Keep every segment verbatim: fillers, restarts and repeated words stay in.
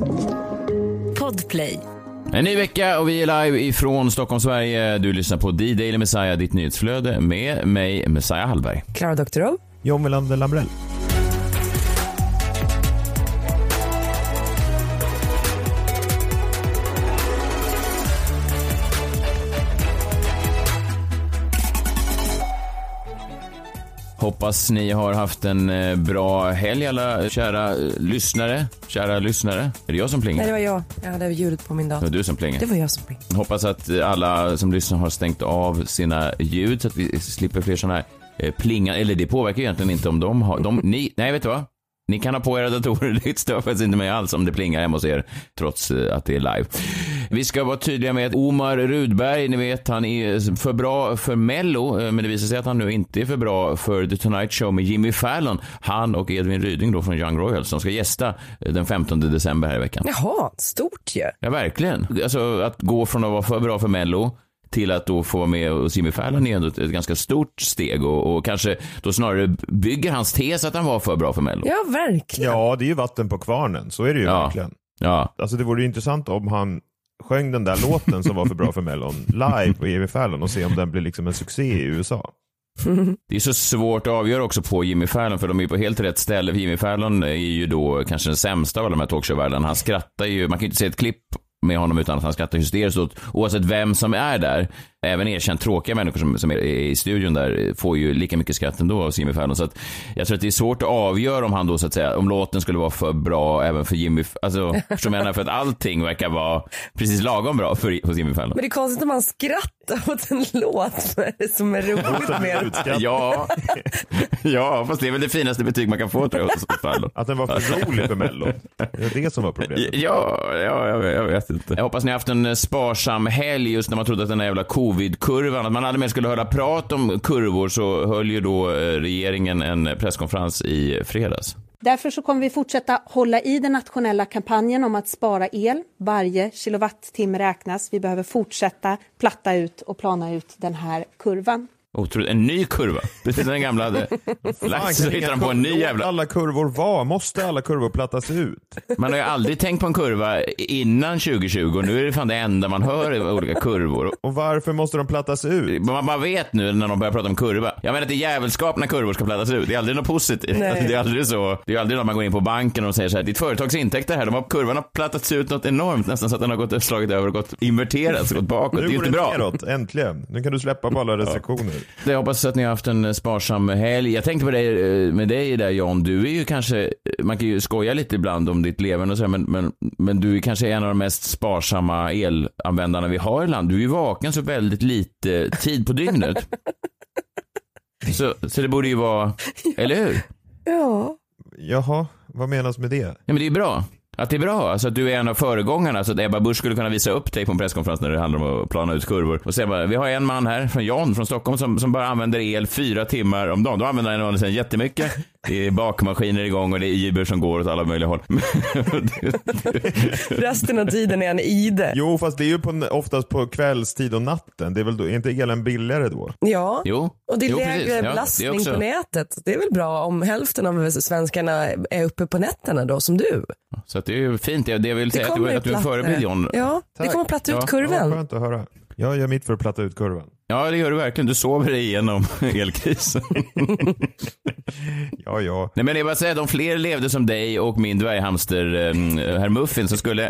Podplay. En ny vecka och vi är live ifrån Stockholm, Sverige. Du lyssnar på The Daily Messiah, ditt nyhetsflöde med mig, Messiah Hallberg. Klara Doktorov. John Melander Lambrell. Hoppas ni har haft en bra helg, alla kära lyssnare. Kära lyssnare. Är det jag som plingar? Nej, det var jag. Jag hade ljudet på min dator. Det var du som plingar. Det var jag som plingar. Hoppas att alla som lyssnar har stängt av sina ljud så att vi slipper fler sådana här eh, plingar. Eller det påverkar egentligen inte om de har... De, ni, nej, vet du vad? Ni kan ha på era datorer, det stör faktiskt inte mig alls om det plingar hemma hos er, trots att det är live. Vi ska vara tydliga med att Omar Rudberg, ni vet, han är för bra för Mello, men det visar sig att han nu inte är för bra för The Tonight Show med Jimmy Fallon. Han och Edvin Ryding då från Young Royals som ska gästa den femtonde december här i veckan. Jaha, stort ju. Ja, verkligen. Alltså att gå från att vara för bra för Mello till att då få vara med och Jimmy Fallon är ändå ett ganska stort steg och, och kanske då snarare bygger hans tes att han var för bra för Mello. Ja, verkligen. Ja, det är ju vatten på kvarnen, så är det ju ja. verkligen. Ja. Alltså det vore ju intressant om han sjöng den där låten som var för bra för Mellon live på Jimmy Fallon och se om den blir liksom en succé i U S A. Det är så svårt att avgöra också på Jimmy Fallon för de är på helt rätt ställe. Jimmy Fallon är ju då kanske den sämsta av de här talkshow-världen. Han skrattar ju, man kan ju inte se ett klipp med honom utan att han skrattar hysteriskt åt oavsett vem som är där. Även erkänt tråkiga människor som, som är i studion där får ju lika mycket skratt ändå av Jimmy Fallon. Så att jag tror att det är svårt att avgöra om han då så att säga, om låten skulle vara för bra även för Jimmy, alltså förstår menar för att allting verkar vara precis lagom bra för, för Jimmy Fallon. Men det är konstigt att man skrattar åt en låt som är roligt med. Ja, ja, fast det är väl det finaste betyg man kan få tror jag hos Fallon. Att den var för rolig för Mello. Det är det som var problemet. Ja, ja jag, jag vet inte. Jag hoppas ni har haft en sparsam helg just när man trodde att den här jävla covid-kurvan, att man aldrig mer skulle höra prat om kurvor, så höll ju då regeringen en presskonferens i fredags. Därför så kommer vi fortsätta hålla i den nationella kampanjen om att spara el. Varje kilowattimme räknas. Vi behöver fortsätta platta ut och plana ut den här kurvan. Otroligt, en ny kurva. Precis den gamla hade lagt så hittar de på en ny jävla... Alla kurvor var, måste alla kurvor plattas ut? Man har ju aldrig tänkt på en kurva innan tjugo tjugo. Nu är det fan det enda man hör i olika kurvor. Och varför måste de plattas ut? Man, man vet nu när de börjar prata om kurva. Jag menar att det är jävelskap när kurvor ska plattas ut. Det är aldrig något positivt. Alltså, det är aldrig så. Det är aldrig när man går in på banken och säger så här: ditt företags intäkter här, de har kurvan har plattats ut något enormt, nästan så att den har gått slagit över och gått inverterats och gått bakåt. Nu det är inte bra. Neråt, äntligen. Nu kan du släppa på alla restriktioner. Ja. Jag hoppas att ni har haft en sparsam helg. Jag tänkte på dig, med dig där John, du är ju kanske, man kan ju skoja lite ibland om ditt leverne och så här, men, men, men du är kanske en av de mest sparsamma elanvändarna vi har i land. Du är ju vaken så väldigt lite tid på dygnet. så, så det borde ju vara, eller hur? Ja. Jaha, vad menas med det? Ja, men det är ju bra. Att det är bra, alltså att du är en av föregångarna, så att Ebba Busch skulle kunna visa upp dig på en presskonferens när det handlar om att plana ut kurvor och säga bara, vi har en man här från John från Stockholm som, som bara använder el fyra timmar om dagen. Då använder han den jättemycket. Det är bakmaskiner igång och det är Uber som går åt alla möjliga håll. Resten av tiden är en ide. Jo, fast det är ju på, oftast på kvällstid och natten. Det är väl då, är inte elen billigare då? Ja, jo. Och det är jo, lägre ja, belastning också... på nätet. Det är väl bra om hälften av svenskarna är uppe på nätterna då, som du. Så att det är ju fint. Det jag vill säga att du, att du är en förebild, John. Ja, det kommer att platta ut ja. kurvan. Ja, skönt att höra. Jag gör mitt för att platta ut kurvan. Ja, det gör du verkligen. Du sover dig igenom elkrisen. ja, ja. Nej, men jag bara säga, de fler levde som dig och min dvärghamster um, herr Muffin, så skulle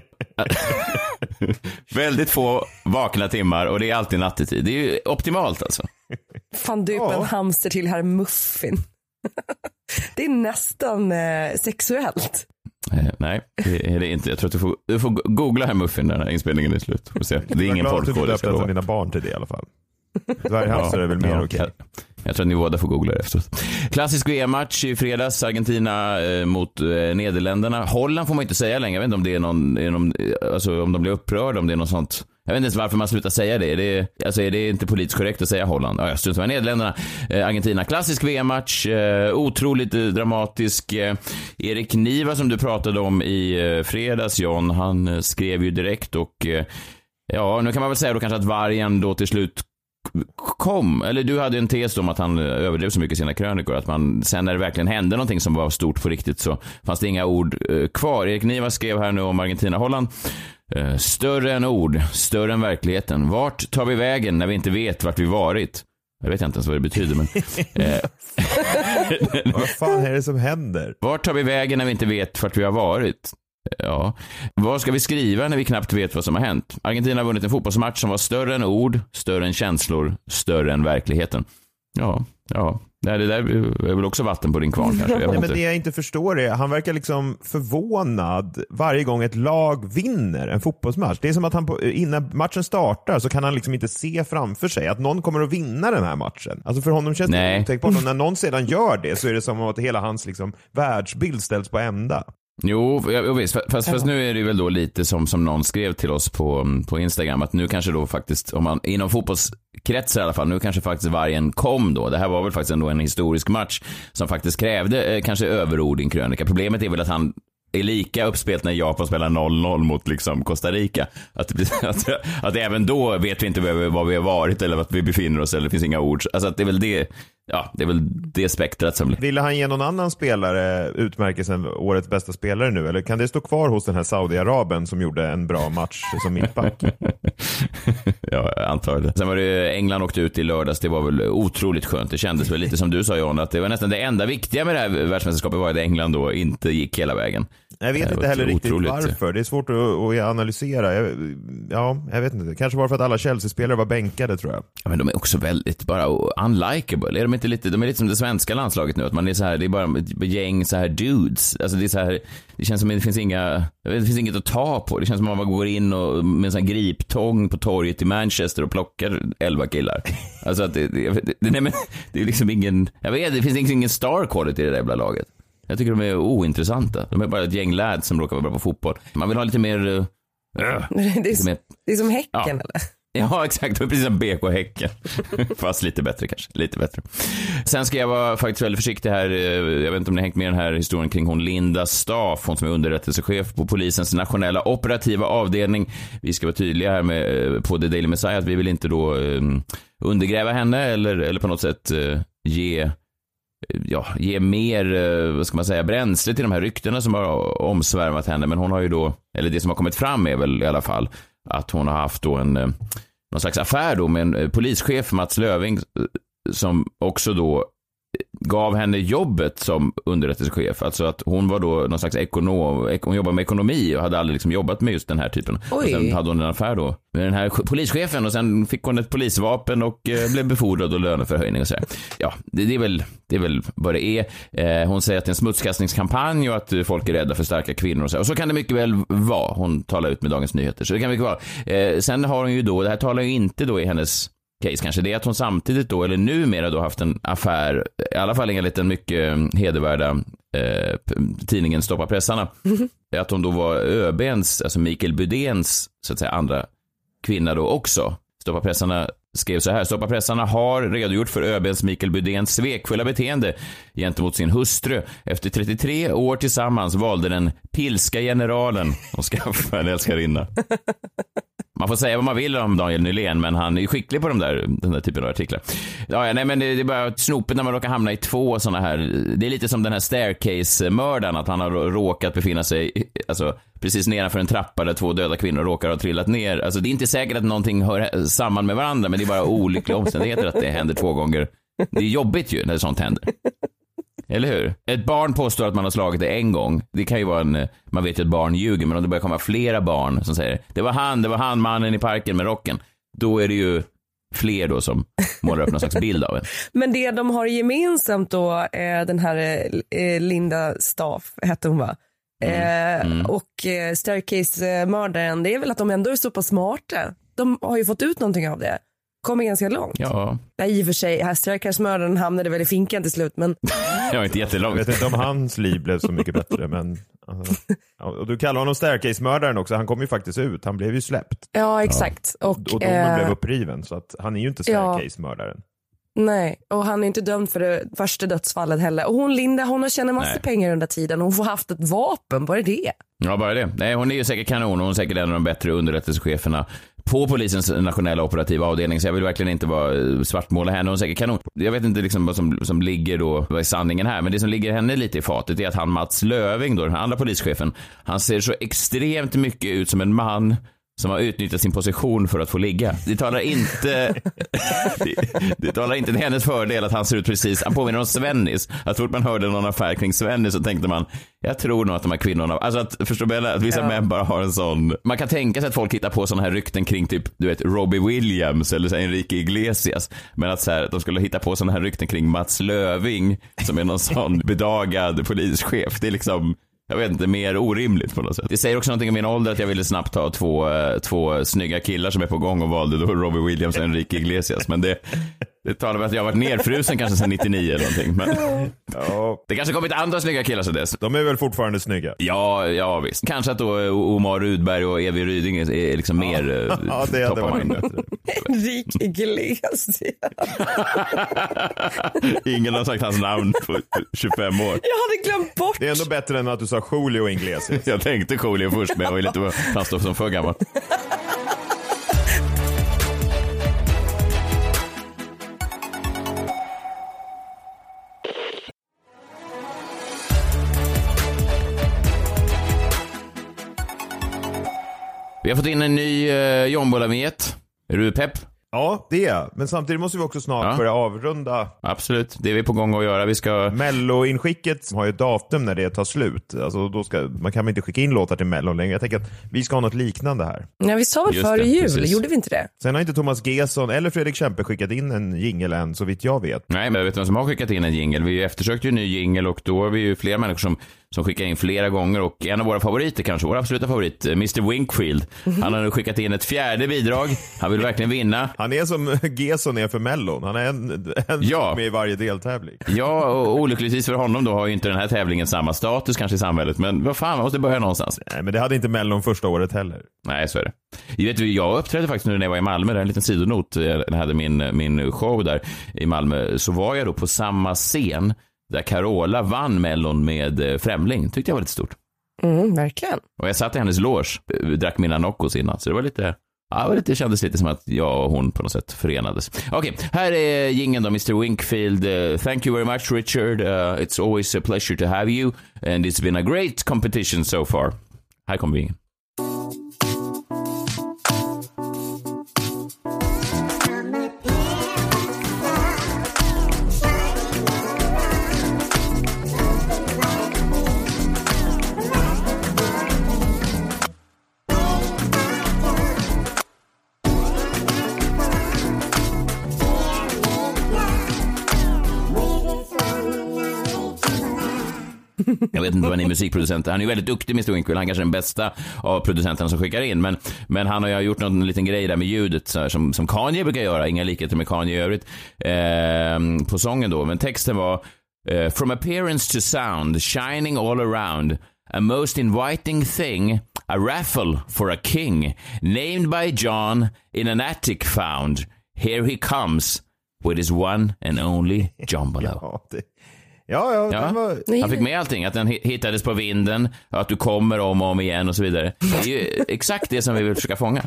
väldigt få vakna timmar, och det är alltid nattetid. Det är ju optimalt alltså. Fan, du är en hamster till herr Muffin. Det är nästan eh, sexuellt. Eh, nej, det är det inte. Jag tror att du får, du får googla här Muffin när den här inspelningen är slut. Får se. Det är ingen porrkod. Jag tror att dina barn till det i alla fall. Dvärghamster är väl mer ja, okej. Jag, jag tror att ni båda får googla det efteråt. Klassisk V M-match i fredags. Argentina eh, mot eh, Nederländerna. Holland får man inte säga längre. Jag vet inte om det är någon, är någon alltså om de blir upprörda, om det är något sånt. Jag vet inte ens varför man slutar säga det. Är det, alltså är det inte politiskt korrekt att säga Holland? Ja, jag strunt med Nederländerna. Eh, Argentina. Klassisk V M-match. Eh, otroligt eh, dramatisk. Eh, Erik Niva som du pratade om i eh, fredags, John, han eh, skrev ju direkt och eh, ja, nu kan man väl säga då kanske att vargen då till slut kom, eller du hade en tes om att han överdrev så mycket i sina krönikor, att man sen när det verkligen hände någonting som var stort på riktigt så fanns det inga ord eh, kvar. Erik Niva skrev här nu om Argentina-Holland. Eh, större än ord, större än verkligheten. Vart tar vi vägen när vi inte vet vart vi varit? Jag vet inte ens vad det betyder, men... Eh, vad fan är det som händer? Vart tar vi vägen när vi inte vet vart vi har varit? Ja. Vad ska vi skriva när vi knappt vet vad som har hänt? Argentina har vunnit en fotbollsmatch som var större än ord, större än känslor, större än verkligheten. Ja, ja. Nej, det där är väl också vatten på din kvarn kanske. Jag Nej, men det jag inte förstår är, han verkar liksom förvånad varje gång ett lag vinner en fotbollsmatch. Det är som att han på, innan matchen startar så kan han liksom inte se framför sig att någon kommer att vinna den här matchen. Alltså för honom känns det otänkbart. När någon sedan gör det så är det som att hela hans liksom världsbild ställs på ända. Jo, jag visst, fast, fast nu är det väl då lite som, som någon skrev till oss på, på Instagram, att nu kanske då faktiskt, om man, inom fotbollskretsar i alla fall, nu kanske faktiskt vargen kom då. Det här var väl faktiskt ändå en historisk match som faktiskt krävde eh, kanske överord i en krönika. Problemet är väl att han är lika uppspelt när Japan spelar noll noll mot liksom Costa Rica. Att, att, att även då vet vi inte vad vi har varit eller vart vi befinner oss, eller det finns inga ord. Alltså att det är väl det, ja, det är väl det spektrat som... Ville han ge någon annan spelare utmärkelsen årets bästa spelare nu, eller kan det stå kvar hos den här Saudi-Araben som gjorde en bra match som mittback? Ja, jag antar det. Sen var det England åkte ut i lördags, det var väl otroligt skönt. Det kändes väl lite som du sa, John, att det var nästan det enda viktiga med det här världsmästerskapet var att England då inte gick hela vägen. Jag vet inte heller riktigt varför. Det är svårt att, att analysera. Jag, ja, jag vet inte. Kanske var för att alla Chelsea-spelare var bänkade, tror jag. Ja, men de är också väldigt bara unlikable. Är de inte lite, de är lite som det svenska landslaget nu, att man är så här, det är bara ett gäng så här dudes. Alltså det är så här, det känns som att det finns inga, det finns inget att ta på. Det känns som att man går in och med en sån här griptång på torget i Manchester och plockar elva killar. Alltså att det, det, det, nej, men, det är liksom ingen, jag vet, det finns ingen star quality i det där jävla laget. Jag tycker de är ointressanta. De är bara ett gäng lads som råkar vara bra på fotboll. Man vill ha lite mer... Uh, det, är, lite mer det är som Häcken, ja. Eller? Ja, exakt. Det är precis som B K Häcken. Fast lite bättre kanske. Lite bättre. Sen ska jag vara faktiskt väldigt försiktig här. Jag vet inte om ni har hängt med den här historien kring hon Linda Staff. Hon som är underrättelsechef på polisens nationella operativa avdelning. Vi ska vara tydliga här med, på The Daily Messiah, att vi vill inte då um, undergräva henne eller, eller på något sätt uh, ge... ja, ge mer, vad ska man säga, bränsle till de här ryktena som har omsvärmat henne. Men hon har ju då, eller det som har kommit fram är väl i alla fall att hon har haft då en någon slags affär då med en polischef, Mats Löving, som också då gav henne jobbet som underrättelsechef. Alltså att hon var då någon slags ekonom, hon jobbade med ekonomi och hade aldrig liksom jobbat med just den här typen. Oj. Och sen hade hon en affär då med den här polischefen och sen fick hon ett polisvapen och eh, blev befordrad och löneförhöjning och så här. Ja, det, det är väl det är väl vad det är. Eh, hon säger att det är en smutskastningskampanj och att folk är rädda för starka kvinnor och så här. Och så kan det mycket väl vara. Hon talar ut med Dagens Nyheter. Så det kan mycket vara. Eh, sen har hon ju då, det här talar ju inte då i hennes case kanske, det är att hon samtidigt då, eller numera då, haft en affär, i alla fall enligt den mycket hedervärda eh, tidningen Stoppa pressarna, mm-hmm. att hon då var ÖB:ns, alltså Mikael Bydéns så att säga andra kvinna då också. Stoppa pressarna skrev så här: Stoppa pressarna har redogjort för ÖB:ns Mikael Bydéns svekfulla beteende gentemot sin hustru. Efter trettiotre år tillsammans valde den pilska generalen att skaffa en älskarinna. Man får säga vad man vill om Daniel Nylén, men han är skicklig på de där, den där typen av artiklar. Ja, nej, men det, det är bara snopet när man råkar hamna i två såna här. Det är lite som den här staircase-mördaren, att han har råkat befinna sig alltså, precis nedanför en trappa där två döda kvinnor råkar ha trillat ner. Alltså, det är inte säkert att någonting hör samman med varandra, men det är bara olyckliga omständigheter att det händer två gånger. Det är jobbigt ju när sånt händer. Eller hur? Ett barn påstår att man har slagit det en gång. Det kan ju vara en, man vet ju att barn ljuger, men om det börjar komma flera barn som säger det var han, det var han, mannen i parken med rocken, då är det ju fler då som målar upp någon slags bild av en. Men det de har gemensamt då, eh, den här eh, Linda Staff hette hon, va? Mm. Eh, mm. Och eh, Staircase-mördaren, det är väl att de ändå är så pass smarta. De har ju fått ut någonting av det. Kommer ganska långt. Ja. Nej, i och för sig, här Staircase-mördaren hamnade väl i finkan till slut, men... Jag var inte jättelångt. Jag vet inte om hans liv blev så mycket bättre, men... Alltså, och du kallar honom Staircase-mördaren också, han kom ju faktiskt ut, han blev ju släppt. Ja, exakt. Ja. Och, och domen äh... blev uppriven, så att han är ju inte Staircase-mördaren. Ja. Nej, och han är inte dömd för det första dödsfallet heller. Och hon, Linda, hon har tjänat massa Nej. pengar under tiden. Hon får haft ett vapen, bara det. Ja, bara det. Nej, hon är ju säkert kanon. Hon är säkert en av de bättre underrättelsecheferna på polisens nationella operativa avdelning, så jag vill verkligen inte vara svartmåla henne. Hon är säkert kanon. Jag vet inte liksom vad som, som ligger då, vad är sanningen här, men det som ligger henne lite i fatet är att han Mats Löving då, den här andra polischefen, han ser så extremt mycket ut som en man som har utnyttjat sin position för att få ligga. Det talar inte det, det talar inte till hennes fördel att han ser ut precis, han påminner om Svennis. Jag tror att man hörde någon affär kring Svennis och tänkte man, jag tror nog att de här kvinnorna, alltså att, förstår Bella, att vissa ja. män bara har en sån, man kan tänka sig att folk hittar på såna här rykten kring typ, du vet, Robbie Williams eller så här, Enrique Iglesias, men att så här, att de skulle hitta på såna här rykten kring Mats Löving som är någon sån bedagad polischef. Det är liksom, jag vet inte, mer orimligt på något sätt. Det säger också någonting om min ålder att jag ville snabbt ta två, två snygga killar som är på gång och valde då Robbie Williams och Enrique Iglesias. Men det, det talar om att jag har varit nerfrusen kanske sedan nittionio eller någonting. Men ja. Det kanske kommit andra snygga killar så dess. De är väl fortfarande snygga? Ja, ja visst. Kanske att då Omar Rudberg och Evi Ryding är, är liksom ja. mer ja, det hade varit bättre. Enrique Iglesias. Ingen har sagt hans namn på tjugofem år. Jag hade glömt bort. Det är ändå bättre än att du sa Julio Iglesias. Jag tänkte Julio först, men jag var lite fast som för gammal. Vi har fått in en ny eh, Jombola-viet. Är du pepp? Ja, det är. Men samtidigt måste vi också snart ja. börja avrunda. Absolut, det är vi på gång att göra. Vi ska... Mello-inskicket har ju ett datum när det tar slut. Alltså, då ska, man kan inte skicka in låtar till Mello längre. Jag tänker att vi ska ha något liknande här. Ja, vi sa väl Just före det, jul, precis. gjorde vi inte det? Sen har inte Thomas Gesson eller Fredrik Kempe skickat in en jingle än, så vitt jag vet. Nej, men jag vet vem som har skickat in en jingle. Vi eftersökte ju en ny jingle och då har vi ju flera människor som, som skickar in flera gånger. Och en av våra favoriter, kanske vår absoluta favorit, mister Winkfield. Han har nu skickat in ett fjärde bidrag. Han vill verkligen vinna. Han är som Gesson är för Mellon. Han är en, en ja. med i varje deltävling. Ja, och olyckligtvis för honom då har ju inte den här tävlingen samma status kanske i samhället. Men vad fan, man måste börja någonstans. Nej, men det hade inte Mellon första året heller. Nej, så är det. Jag, vet, jag uppträdde faktiskt nu när jag var i Malmö. Det är en liten sidonot. Jag hade min, min show där i Malmö. Så var jag då på samma scen där Carola vann Mellon med Främling. Tyckte jag var lite stort. Mm, verkligen. Och jag satt i hennes loge, drack mina Noccos innan. Så det var lite... Ja, det, var lite, det kändes lite som att jag och hon på något sätt förenades. Okej, okay, här är jingeln då, mister Winkfield. Uh, thank you very much, Richard. Uh, it's always a pleasure to have you. And it's been a great competition so far. Här kommer jingeln. Jag vet inte vad ni är musikproducenter. Han är ju väldigt duktig, mister Winkfield. Han kanske är den bästa av producenterna som skickar in. Men, men han har ju gjort någon liten grej där med ljudet så här, som, som Kanye brukar göra. Inga likheter med Kanye i övrigt eh, på sången då. Men texten var eh, From appearance to sound, shining all around, a most inviting thing, a raffle for a king, named by John in an attic found. Here he comes with his one and only Jombola. Ja, det... Ja, ja, ja. Var... Han fick med allting, att den hittades på vinden, att du kommer om och om igen och så vidare. Det är ju exakt det som vi vill försöka fånga.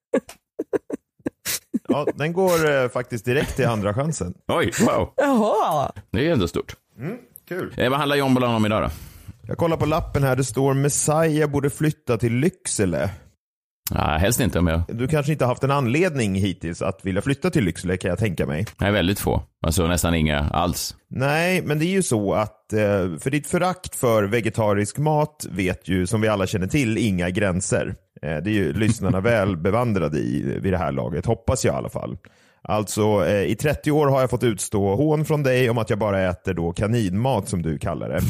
Ja, den går eh, faktiskt direkt till andra chansen. Oj, wow. Jaha. Det är ändå stort. Mm, kul. Eh, vad handlar Jombolan om idag då? Jag kollar på lappen här, det står Messiah borde flytta till Lycksele. Ja, helst inte om jag... Du kanske inte har haft en anledning hittills att vilja flytta till Lycksele, kan jag tänka mig. Nej, väldigt få. Alltså nästan inga alls. Nej, men det är ju så att för ditt förakt för vegetarisk mat vet ju, som vi alla känner till, inga gränser. Det är ju lyssnarna väl bevandrade i vid det här laget, hoppas jag i alla fall. Alltså, i trettio år har jag fått utstå hån från dig om att jag bara äter då kaninmat, som du kallar det.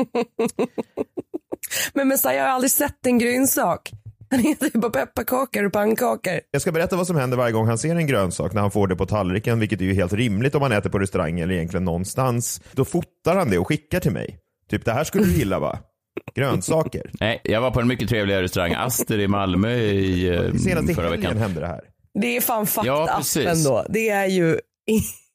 Men Messiah, jag har aldrig sett en grönsak. Han heter ju bara pepparkakor och pannkakor. Jag ska berätta vad som händer varje gång han ser en grönsak när han får det på tallriken, vilket är ju helt rimligt om man äter på restaurang eller egentligen någonstans. Då fotar han det och skickar till mig. Typ, det här skulle du gilla, va? Grönsaker. Nej, jag var på en mycket trevlig restaurang, Aster i Malmö i Senaste förra veckan. Hände det här. Det är fan fucked ja, up ändå. Det är ju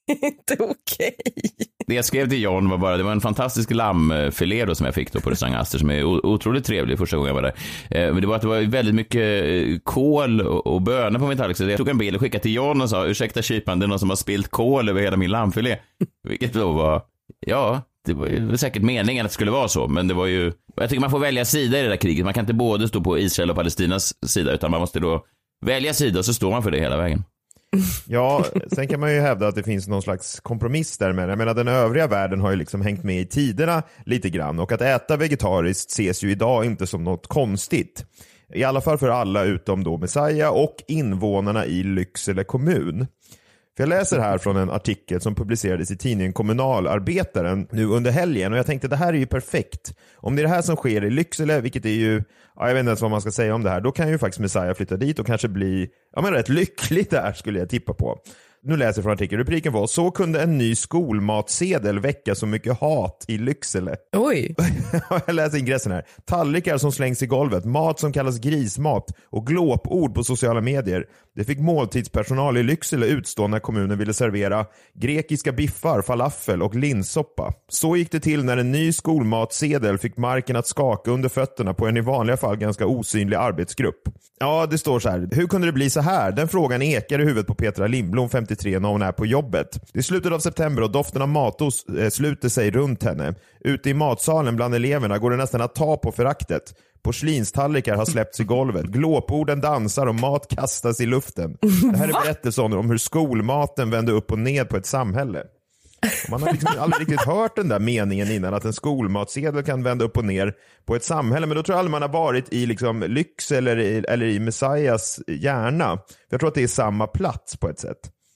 inte okej. Det jag skrev till John var bara, det var en fantastisk lammfilé då som jag fick då på restaurang Aster som är otroligt trevlig första gången jag var där. Eh, men det var att det var väldigt mycket kål och, och bönor på min tallrik. Så jag tog en bild och skickade till John och sa, ursäkta kypan, det är någon som har spilt kål över hela min lammfilé. Vilket då var, ja, det var ju säkert meningen att det skulle vara så. Men det var ju, jag tycker man får välja sida i det där kriget. Man kan inte både stå på Israel och Palestinas sida, utan man måste då välja sida och så står man för det hela vägen. Ja, sen kan man ju hävda att det finns någon slags kompromiss där med. Jag menar, den övriga världen har ju liksom hängt med i tiderna lite grann, och att äta vegetariskt ses ju idag inte som något konstigt. I alla fall för alla utom då Messiah och invånarna i Lycksele kommun. För jag läser här från en artikel som publicerades i tidningen Kommunalarbetaren nu under helgen, och jag tänkte det här är ju perfekt. Om det är det här som sker i Lycksele, vilket är ju, ja, jag vet inte ens vad man ska säga om det här, då kan ju faktiskt Messiah flytta dit och kanske bli, ja men rätt lyckligt där skulle jag tippa på. Nu läser jag från artikeln, rubriken var: så kunde en ny skolmatsedel väcka så mycket hat i Lycksele. Oj. Jag läser ingressen här. Tallrikar som slängs i golvet, mat som kallas grismat och glåpord på sociala medier. Det fick måltidspersonal i Lycksele utstå när kommunen ville servera grekiska biffar, falafel och linssoppa. Så gick det till när en ny skolmatsedel fick marken att skaka under fötterna på en i vanliga fall ganska osynlig arbetsgrupp. Ja, det står så här. Hur kunde det bli så här? Den frågan ekar i huvudet på Petra Lindblom, femtiotre, när hon är på jobbet. Det är slutet av september och doften av matos eh, sluter sig runt henne. Ute i matsalen bland eleverna går det nästan att ta på föraktet. Porslinstallrikar har släppts i golvet. Glåporden dansar och mat kastas i luften. Det här är berättelser om hur skolmaten vände upp och ned på ett samhälle. Man har liksom aldrig riktigt hört den där meningen innan, att en skolmatsedel kan vända upp och ner på ett samhälle. Men då tror jag aldrig man har varit i liksom Lyx eller i, eller i Messiahs hjärna. Jag tror att det är samma plats på ett sätt.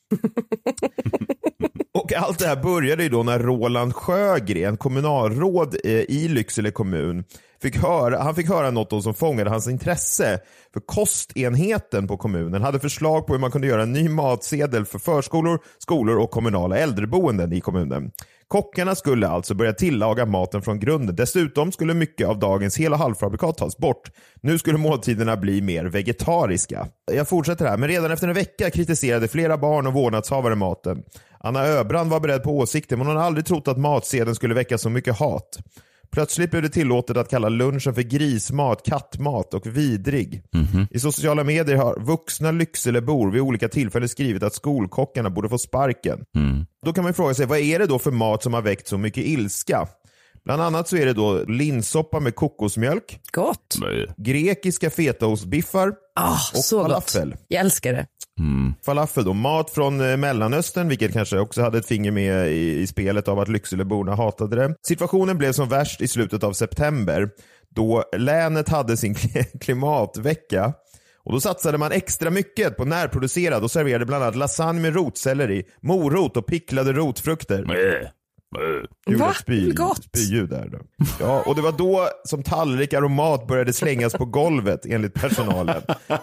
Och allt det här började ju då när Roland Sjögren, kommunalråd i Lycksele kommun, fick höra, han fick höra något då som fångade hans intresse. För kostenheten på kommunen hade förslag på hur man kunde göra en ny matsedel för förskolor, skolor och kommunala äldreboenden i kommunen. Kockarna skulle alltså börja tillaga maten från grunden. Dessutom skulle mycket av dagens hela halvfabrikat tas bort. Nu skulle måltiderna bli mer vegetariska. Jag fortsätter här, men redan efter en vecka kritiserade flera barn och vårdnadshavare maten. Anna Öbrand var beredd på åsikter, men hon hade aldrig trott att matsedeln skulle väcka så mycket hat. Plötsligt blev det tillåtet att kalla lunchen för grismat, kattmat och vidrig. Mm-hmm. I sociala medier har vuxna Lyckselebor vid olika tillfällen skrivit att skolkockarna borde få sparken. Mm. Då kan man fråga sig, vad är det då för mat som har väckt så mycket ilska? Bland annat så är det då linssoppa med kokosmjölk. Gott. Grekiska fetaostbiffar oh, och så falafel. Gott. Jag älskar det. Mm. Falafel då, mat från eh, Mellanöstern, vilket kanske också hade ett finger med i, i spelet av att Lyckseleborna hatade det. Situationen blev som värst i slutet av september, då länet hade sin klimatvecka. Och då satsade man extra mycket på närproducerad och serverade bland annat lasagne med rotselleri, morot och picklade rotfrukter. Mm. Va? Spy, spyljud där då. Ja, och det var då som tallrikar och mat började slängas på golvet enligt personalen.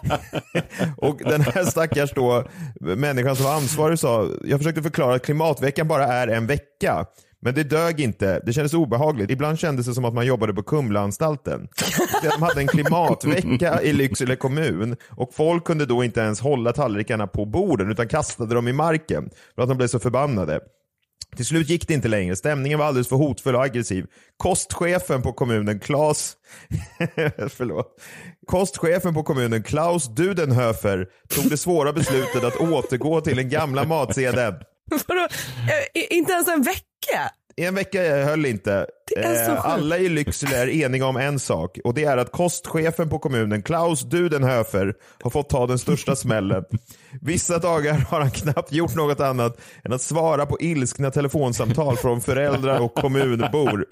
Och den här stackars då människan som var ansvarig sa, jag försökte förklara att klimatveckan bara är en vecka. Men det dög inte, det kändes obehagligt. Ibland kändes det som att man jobbade på Kumlaanstalten. De hade en klimatvecka i Lycksele kommun och folk kunde då inte ens hålla tallrikarna på borden utan kastade dem i marken för att de blev så förbannade. Till slut gick det inte längre. Stämningen var alldeles för hotfull och aggressiv. Kostchefen på kommunen, Claes... Förlåt. Kostchefen på kommunen, Klaus Dudenhöfer, tog det svåra beslutet att återgå till den gamla matsedeln. Vadå? Inte ens en vecka? En vecka höll inte. Eh, alla i Lycksele är eniga om en sak, och det är att kostchefen på kommunen, Klaus Dudenhöfer, har fått ta den största smällen. Vissa dagar har han knappt gjort något annat än att svara på ilskna telefonsamtal från föräldrar och kommunbor.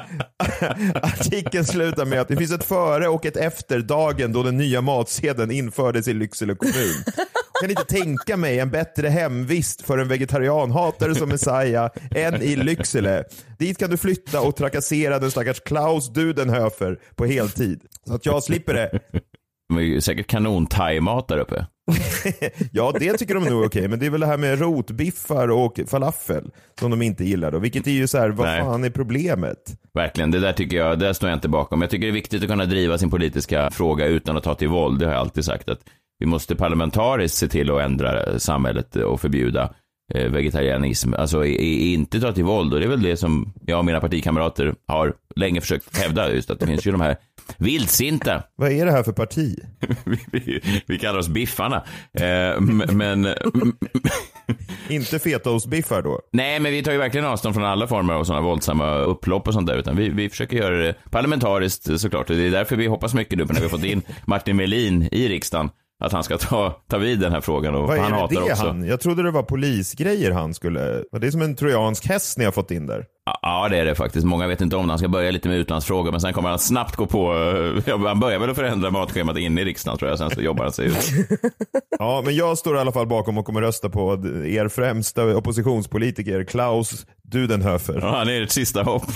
Artikeln slutar med att det finns ett före och ett efter dagen då den nya matsedeln infördes i Lycksele kommun. Jag kan inte tänka mig en bättre hemvist för en vegetarianhatare som Messiah än i Lycksele. Dit kan du flytta och trakassera den stackars Klaus Dudenhöfer på heltid. Så att jag slipper det. Men det är säkert kanon-thai-mat där uppe. Ja, det tycker de nog är okej. Men det är väl det här med rotbiffar och falafel som de inte gillar då. Vilket är ju så här, vad Nej. fan är problemet? Verkligen, det där tycker jag, det står jag inte bakom. Jag tycker det är viktigt att kunna driva sin politiska fråga utan att ta till våld. Det har jag alltid sagt, att vi måste parlamentariskt se till att ändra samhället och förbjuda eh, vegetarianism. Alltså i, i, inte ta till våld. Och det är väl det som jag och mina partikamrater har länge försökt hävda. Just att det finns ju de här vildsinta. Vad är det här för parti? vi, vi, vi kallar oss biffarna. Eh, men... Inte fetaostbiffar då? Nej, men vi tar ju verkligen avstånd från alla former av sådana våldsamma upplopp och sånt där. Utan vi, vi försöker göra det parlamentariskt såklart. Och det är därför vi hoppas mycket nu när vi har fått in Martin Melin i riksdagen. Att han ska ta, ta vid den här frågan. Och vad han är hatar det också. Han? Jag trodde det var polisgrejer han skulle... Det är som en trojansk häst ni har fått in där. Ja, det är det faktiskt. Många vet inte om det. Han ska börja lite med utlandsfrågor, men sen kommer han snabbt gå på... Han börjar väl att förändra matschemat in i riksdagen, tror jag. Sen så jobbar han sig ut. Ja, men jag står i alla fall bakom och kommer rösta på er främsta oppositionspolitiker, Klaus Dudenhöfer. Ja, han är ett sista hopp.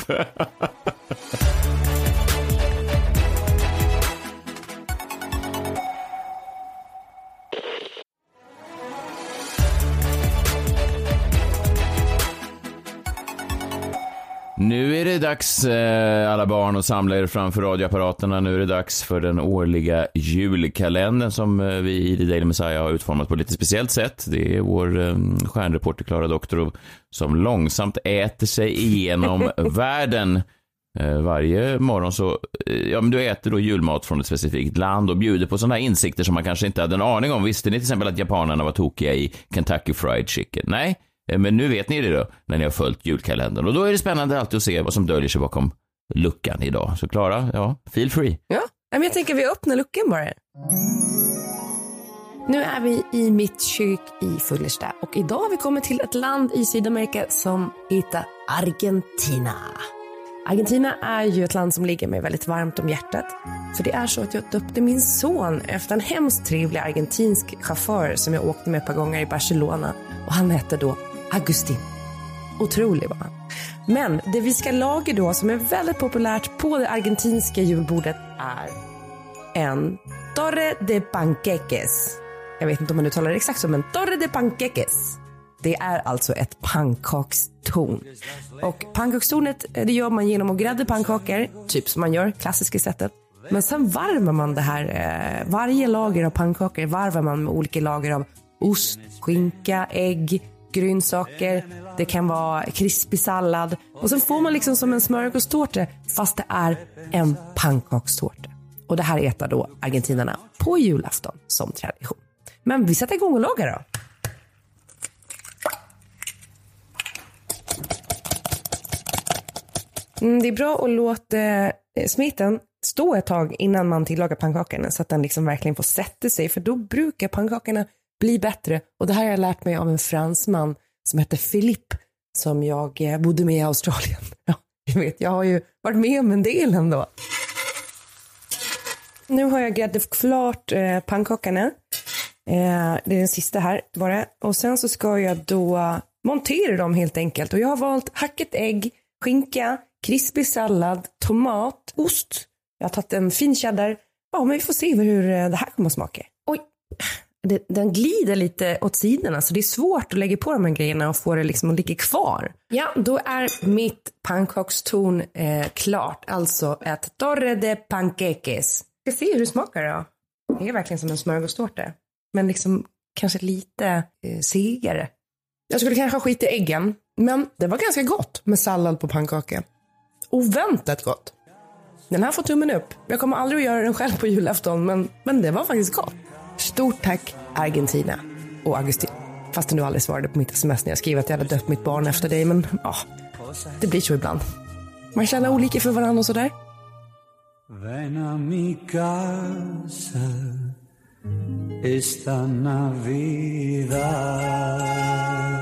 Nu är det dags, eh, alla barn, att samla er framför radioapparaterna. Nu är det dags för den årliga julkalendern som eh, vi i The Daily Messiah har utformat på ett lite speciellt sätt. Det är vår eh, stjärnreporter Klara Doktorov som långsamt äter sig igenom världen. Eh, varje morgon så, eh, ja men du äter då julmat från ett specifikt land och bjuder på sådana här insikter som man kanske inte hade en aning om. Visste ni till exempel att japanerna var tokiga i Kentucky Fried Chicken? Nej. Men nu vet ni det då, när ni har följt julkalendern. Och då är det spännande alltid att se vad som döljer sig bakom luckan idag. Så Klara, ja, feel free. Ja, men jag tänker att vi öppnar luckan bara. Nu är vi i mitt kök i Fullersta. Och idag har vi kommit till ett land i Sydamerika som heter Argentina. Argentina är ju ett land som ligger mig väldigt varmt om hjärtat. För det är så att jag döpte min son efter en hemskt trevlig argentinsk chaufför som jag åkte med ett par gånger i Barcelona. Och han hette då Agustin. Otrolig var han. Men det vi ska laga då som är väldigt populärt på det argentinska julbordet är en torre de panqueques. Jag vet inte om man uttalar det exakt så, men torre de panqueques. Det är alltså ett pannkakstorn. Och pannkakstornet, det gör man genom att grädda pannkakor, typ som man gör, klassiska sättet. Men sen varvar man det här, eh, varje lager av pannkakor varvar man med olika lager av ost, skinka, ägg, grönsaker. Det kan vara krispig sallad. Och sen får man liksom som en smörgåstårta, fast det är en pannkakstårta. Och det här äter då argentinarna på julafton som tradition. Men vi sätter igång och lagar då. Mm, det är bra att låta eh, smeten stå ett tag innan man tillagar pannkakorna så att den liksom verkligen får sätta sig, för då brukar pannkakorna bli bättre. Och det här har jag lärt mig av en fransman som heter Philippe som jag eh, bodde med i Australien. Ja, jag vet, jag har ju varit med om en del ändå. Nu har jag gräddat klart eh, pannkakorna. Eh, det är den sista här bara. Och sen så ska jag då montera dem helt enkelt. Och jag har valt hackat ägg, skinka, krispig sallad, tomat, ost. Jag har tagit en fin cheddar. Ja, men vi får se hur det här kommer att smaka. Oj, det, den glider lite åt sidorna så det är svårt att lägga på de här grejerna och få det liksom att ligga kvar. Ja, då är mitt pannkakstorn eh, klart. Alltså ett torre de panqueques. Jag ska se hur det smakar då. Det är verkligen som en smörgåstårta. Men liksom kanske lite eh, segare. Jag skulle kanske skita i äggen. Men det var ganska gott med sallad på pannkaka. Oväntat gott. Den här får tummen upp. Jag kommer aldrig att göra den själv på julafton. Men, men det var faktiskt gott. Stort tack Argentina och Agustin. Fast du aldrig svarade på mitt sms när jag skrev att jag hade döpt mitt barn efter dig. Men ja, det blir så ibland. Man känner olika för varandra och sådär. Ven a mi casa esta Navidad.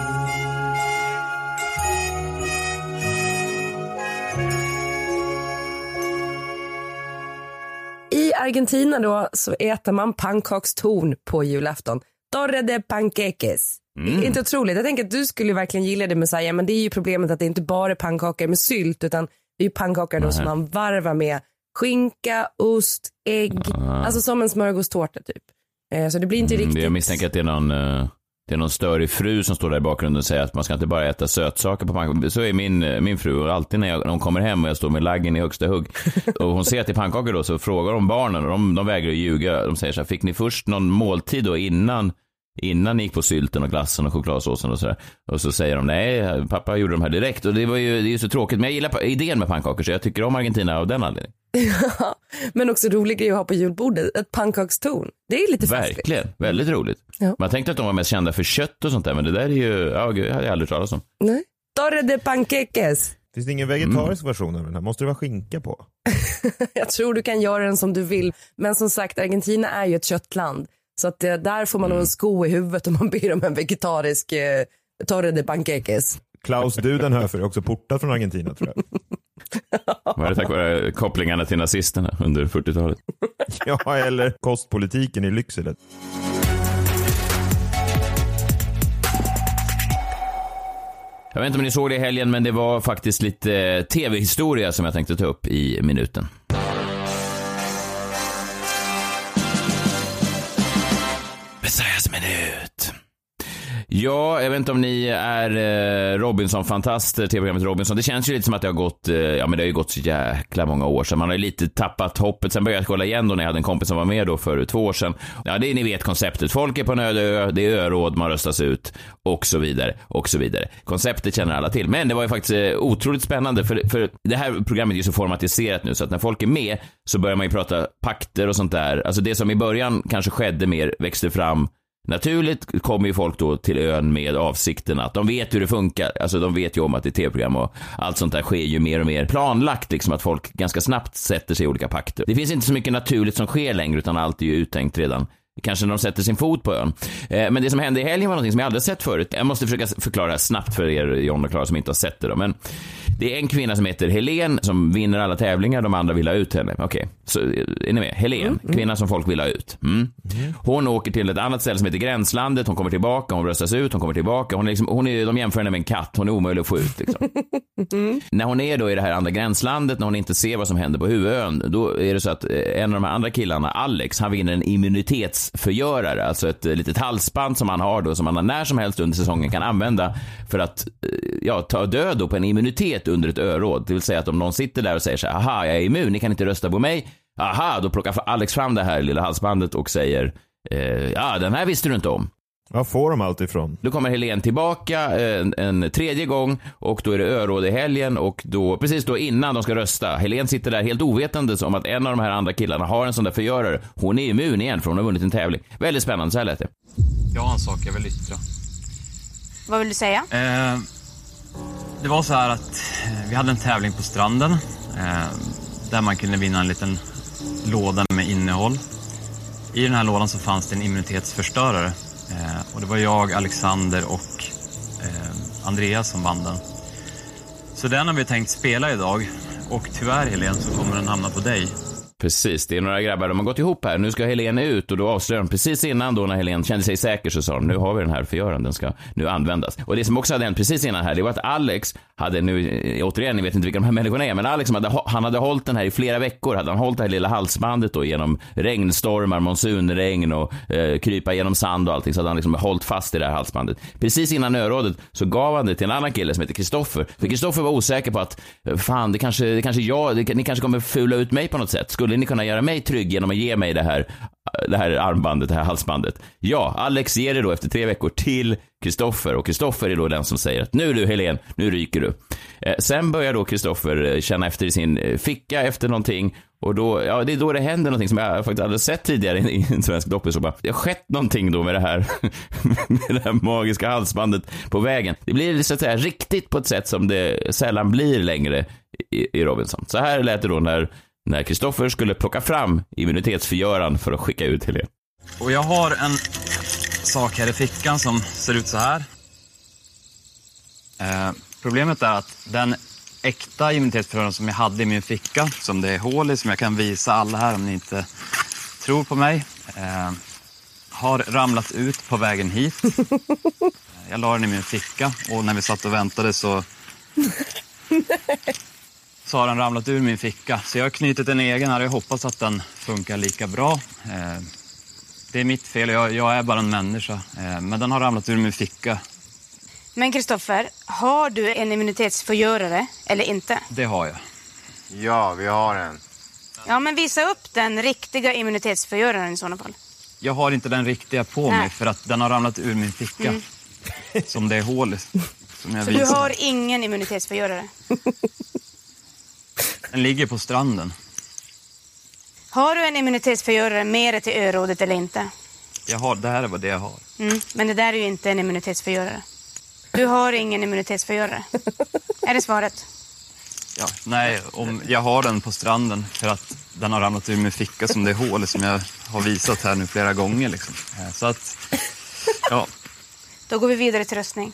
I Argentina då så äter man pannkakstorn på julafton. Torre de panqueques. Mm. Inte otroligt. Jag tänker att du skulle verkligen gilla det, Messiah, men det är ju problemet att det inte bara är pannkakor med sylt, utan det är ju pannkakor då som man varvar med skinka, ost, ägg. Ah. Alltså som en smörgåstårta typ. Eh, så det blir inte mm, riktigt... Jag misstänker att det är någon... Uh... Det är någon störig fru som står där i bakgrunden och säger att man ska inte bara äta sötsaker på pannkakor. Så är min, min fru, och alltid när, jag, när hon kommer hem och jag står med laggen i högsta hugg och hon ser att det är pannkakor då, så frågar de barnen och de, de vägrar att ljuga. De säger så här: fick ni först någon måltid då innan innan ni gick på sylten och glassen och chokladsåsen och sådär. Och så säger de, nej, pappa gjorde de här direkt. Och det var ju, det är ju så tråkigt, men jag gillar idén med pannkakor, så jag tycker om Argentina av den anledningen. Ja, men också rolig grej att ha på julbordet, ett pannkakstorn. Det är lite festligt. Verkligen, väldigt roligt. Ja. Man tänkte att de var mest kända för kött och sånt där, men det där är ju, ja gud, jag hade aldrig talat om. Nej. Torre de panqueques. Finns det ingen vegetarisk mm. version av den här? Måste det vara skinka på? Jag tror du kan göra den som du vill. Men som sagt, Argentina är ju ett köttland. Så att det, där får man nog en sko i huvudet om man ber om en vegetarisk eh, torre de panqueques. Klaus Dudenhöfer är också portad från Argentina, tror jag. Var det tack vare kopplingarna till nazisterna under fyrtiotalet? Ja, eller kostpolitiken i Lycksele. Jag vet inte om ni såg det i helgen, men det var faktiskt lite tv-historia som jag tänkte ta upp i minuten. Messiahs minut. Ja, jag vet inte om ni är eh, Robinson-fantaster, tv-programmet Robinson. Det känns ju lite som att det har gått, eh, ja men det har ju gått så jäkla många år sedan. Man har ju lite tappat hoppet. Sen började jag kolla igen då när jag hade en kompis som var med då för två år sedan. Ja, det är, ni vet konceptet. Folk är på en öde ö, det är öråd, man röstas ut och så vidare och så vidare. Konceptet känner alla till. Men det var ju faktiskt eh, otroligt spännande för, för det här programmet är ju så formatiserat nu så att när folk är med så börjar man ju prata pakter och sånt där. Alltså det som i början kanske skedde mer växte fram. Naturligt kommer ju folk då till ön med avsikten att de vet hur det funkar. Alltså de vet ju om att det är tv-program och allt sånt där sker ju mer och mer planlagt, liksom att folk ganska snabbt sätter sig i olika pakter. Det finns inte så mycket naturligt som sker längre utan allt är ju uttänkt redan. Kanske när de sätter sin fot på ön. Eh, men det som hände i helgen var något som jag aldrig sett förut. Jag måste försöka förklara det här snabbt för er, John och Clara, som inte har sett det då. Men det är en kvinna som heter Helen som vinner alla tävlingar. De andra vill ha ut henne. Okej, okay. Så är ni med? Helen, mm, kvinna mm. som folk vill ha ut. Mm. Mm. Hon åker till ett annat ställe som heter Gränslandet. Hon kommer tillbaka, hon röstas ut, hon kommer tillbaka. Hon är liksom, hon är, de jämför henne med en katt. Hon är omöjlig att få ut. Liksom. Mm. När hon är då i det här andra gränslandet, när hon inte ser vad som händer på huvudön, då är det så att en av de här andra killarna, Alex, han vinner en immunitetsförgörare. Alltså ett litet halsband som han har då, som han när som helst under säsongen kan använda för att ja, ta död då på en immunitet under ett öråd. Det vill säga att om någon sitter där och säger så här, aha, jag är immun, ni kan inte rösta på mig. Aha, då plockar Alex fram det här lilla halsbandet och säger, eh, ja, den här visste du inte om. Vad får de allt ifrån? Då kommer Helen tillbaka en, en tredje gång och då är det öråd i helgen och då, precis då innan de ska rösta, Helen sitter där helt ovetandes om att en av de här andra killarna har en sån där förgörare. Hon är immun igen för hon har vunnit en tävling. Väldigt spännande, så här lät det. Jag har en sak jag vill yttra. Vad vill du säga? Eh, det var så här att vi hade en tävling på stranden eh, där man kunde vinna en liten låda med innehåll. I den här lådan så fanns det en immunitetsförstörare. Eh, och det var jag, Alexander och eh, Andreas som vann den. Så den har vi tänkt spela idag. Och tyvärr, Helen, så kommer den hamna på dig. Precis, det är några grabbar, de har gått ihop här. Nu ska Helen ut och då avslöjar de precis innan då när Helen kände sig säker så sa de, nu har vi den här förgöraren, den ska nu användas. Och det som också hade hänt precis innan här, det var att Alex hade nu, återigen, ni vet inte vilka de här människorna är, men Alex hade, han hade hållit den här i flera veckor, hade han hållit det här lilla halsbandet då genom regnstormar, monsunregn och eh, krypa genom sand och allting, så hade han liksom hållit fast i det här halsbandet. Precis innan örådet så gav han det till en annan kille som heter Kristoffer. För Kristoffer var osäker på att, fan, det kanske, det kanske jag, det, ni kanske kommer fula ut mig på något sätt. Skulle ni kunna göra mig trygg genom att ge mig det här, det här armbandet, det här halsbandet? Ja, Alex ger det då efter tre veckor till Kristoffer och Kristoffer är då den som säger att nu du Helen, nu ryker du. Eh, sen börjar då Kristoffer känna efter i sin ficka efter någonting och då, ja, det är då det händer någonting som jag faktiskt aldrig sett tidigare i, i en svensk doppelsoppa. Det har skett någonting då med det här med det här magiska halsbandet på vägen. Det blir så att säga riktigt på ett sätt som det sällan blir längre i, i Robinson. Så här lät det då när när Kristoffer skulle plocka fram immunitetsförgöraren för att skicka ut Helen. Och jag har en sak här i fickan som ser ut så här. Eh, problemet är att den äkta immunitetsförgöraren som jag hade i min ficka, som det är hål i, som jag kan visa alla här om ni inte tror på mig, eh, har ramlat ut på vägen hit. Jag la den i min ficka och när vi satt och väntade så... så har den ramlat ur min ficka. Så jag har knutit en egen här och jag hoppas att den funkar lika bra. Eh, det är mitt fel, jag, jag är bara en människa. Eh, men den har ramlat ur min ficka. Men Kristoffer, har du en immunitetsförgörare eller inte? Det har jag. Ja, vi har en. Ja, men visa upp den riktiga immunitetsförgöraren i sådana fall. Jag har inte den riktiga på Nej. mig för att den har ramlat ur min ficka. Mm. Som det är hål i. Som jag Så visar. du har ingen immunitetsförgörare? Den ligger på stranden. Har du en immunitetsförgörare med till örådet eller inte? Jag har, det här är vad det jag har. Mm, men det där är ju inte en immunitetsförgörare. Du har ingen immunitetsförgörare. Är det svaret? Ja, nej, om jag har den på stranden för att den har ramlat ur min ficka som det är hål som jag har visat här nu flera gånger. Liksom. Så att, ja. Då går vi vidare till röstning.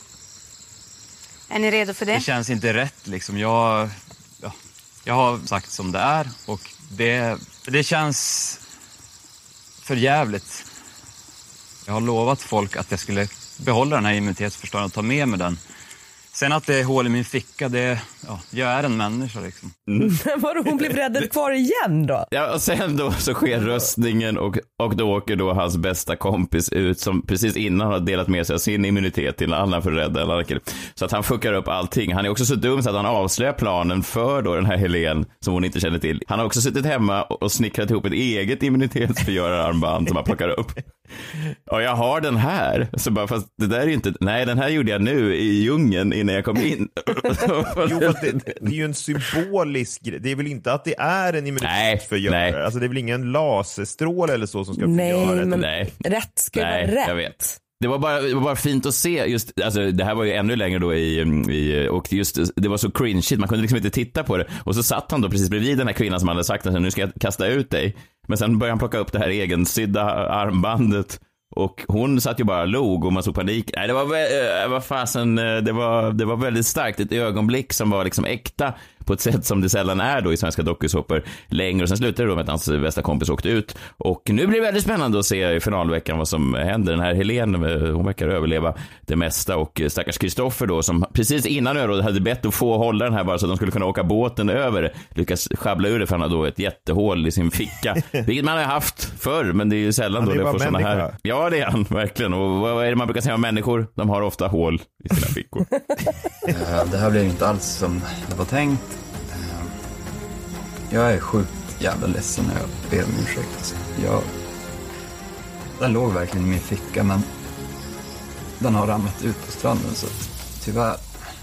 Är ni redo för det? Det känns inte rätt liksom. Jag, ja, jag har sagt som det är och det, det känns för jävligt. Jag har lovat folk att jag skulle behålla den här immunitetsförstånden och ta med mig den. Sen att det är hål i min ficka, det, ja, jag är en människa liksom. Mm. Vadå, hon blev räddad kvar igen då? Ja, och sen då så sker röstningen och, och då åker då hans bästa kompis ut som precis innan har delat med sig av sin immunitet till en annan för att rädda alla. Så att han fuckar upp allting. Han är också så dum så att han avslöjar planen för då den här Helen som hon inte känner till. Han har också suttit hemma och, och snickrat ihop ett eget immunitetsförgörararmband som han plockar upp. Och jag har den här. Så bara, fast det där är ju inte... Nej, den här gjorde jag nu i djungeln innan jag kom in. Jo, det, det är ju en symbolisk grej. Det är väl inte att det är en immunitetsförgörare. Alltså det är väl ingen laserstråle eller så som ska förgöra det. Men nej, rätt ska nej, vara rätt. Jag vet. Det var bara, det var bara fint att se just, alltså det här var ju ännu längre då i, i och just det var så cringe, man kunde liksom inte titta på det. Och så satt han då precis bredvid den här kvinnan som hade sagt att nu ska jag kasta ut dig. Men sen började han plocka upp det här egensydda armbandet. Och hon satt ju bara log och man såg panik. Nej, det var, vad fasen, det var, det var väldigt starkt. Ett ögonblick som var liksom äkta på ett sätt som det sällan är då i svenska dokusåpor längre. Och sen slutade det då med att hans bästa kompis åkte ut. Och nu blir det väldigt spännande att se i finalveckan vad som händer. Den här Helen, hon verkar överleva det mesta. Och stackars Kristoffer då, som precis innan örådet hade bett att få hålla den här bara så att de skulle kunna åka båten över. Lyckas schabbla ur det för han har då ett jättehål i sin ficka. Vilket man har haft förr, men det är ju sällan då det får såna här. Ja, det är han, verkligen. Och vad är det man brukar säga om människor? De har ofta hål i sina fickor. Det här blev inte alls som det var tänkt. Jag är sjukt jävla ledsen när jag ber om ursäkt. Jag... Den låg verkligen i min ficka, men den har ramlat ut på stranden, så tyvärr.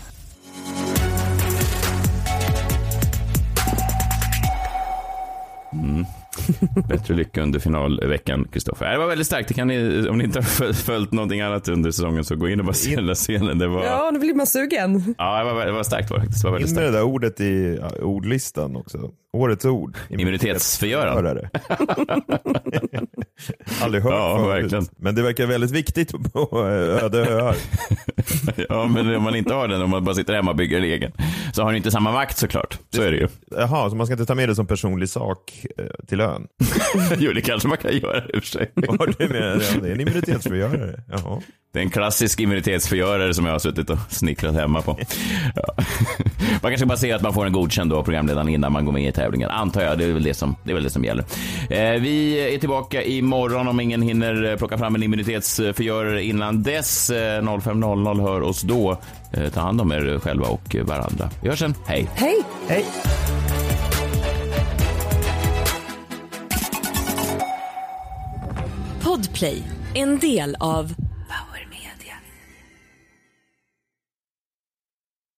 Mm. Bättre lycka under finalveckan, Kristoffer. Det var väldigt starkt. Det kan ni, om ni inte har följt någonting annat under säsongen, så gå in och bara se den scenen. Det var... Ja, nu blir man sugen. Ja, det var, det var starkt. Var det var väldigt in med det där ordet i ja, ordlistan också. Årets ord. Immunitetsförgörare. Aldrig hört ja, förut. Verkligen. Men det verkar väldigt viktigt på öde öar. Ja, men om man inte har den, om man bara sitter hemma och bygger en egen, så har ni inte samma makt såklart. Så är det ju. Jaha, så man ska inte ta med det som personlig sak eh, till ön? Jo, det kanske man kan göra i och för sig. Ja, det är, ja, det är en immunitetsförgörare. Jaha. Det är en klassisk immunitetsförgörare som jag har suttit och snickrat hemma på. Ja. Man kanske bara ser att man får en godkänd då programledaren innan man går med i tävlingen. Antar jag, det är väl det som, det är väl det som gäller. Eh, vi är tillbaka imorgon om ingen hinner plocka fram en immunitetsförgörare innan dess. Eh, noll fem noll noll, hör oss då. Eh, ta hand om er själva och varandra. Vi hörs sen. Hej. Hej. Hej. Podplay, en del av